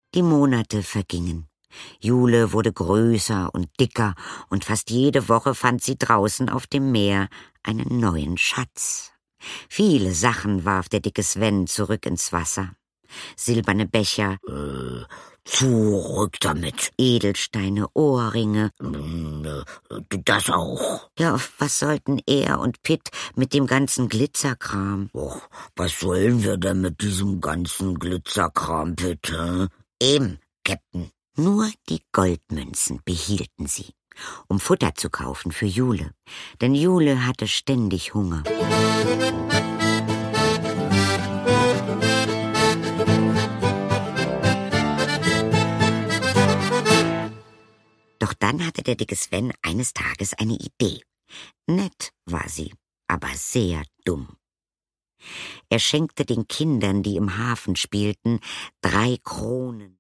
Die Monate vergingen. Jule wurde größer und dicker, und fast jede Woche fand sie draußen auf dem Meer einen neuen Schatz. Viele Sachen warf der dicke Sven zurück ins Wasser. Silberne Becher, Zurück damit. Edelsteine, Ohrringe. Das auch. Ja, was sollten er und Pitt mit dem ganzen Glitzerkram? Och, was sollen wir denn mit diesem ganzen Glitzerkram, bitte? Eben, Käpt'n. Nur die Goldmünzen behielten sie, um Futter zu kaufen für Jule. Denn Jule hatte ständig Hunger. Doch dann hatte der dicke Sven eines Tages eine Idee. Nett war sie, aber sehr dumm. Er schenkte den Kindern, die im Hafen spielten, 3 Kronen.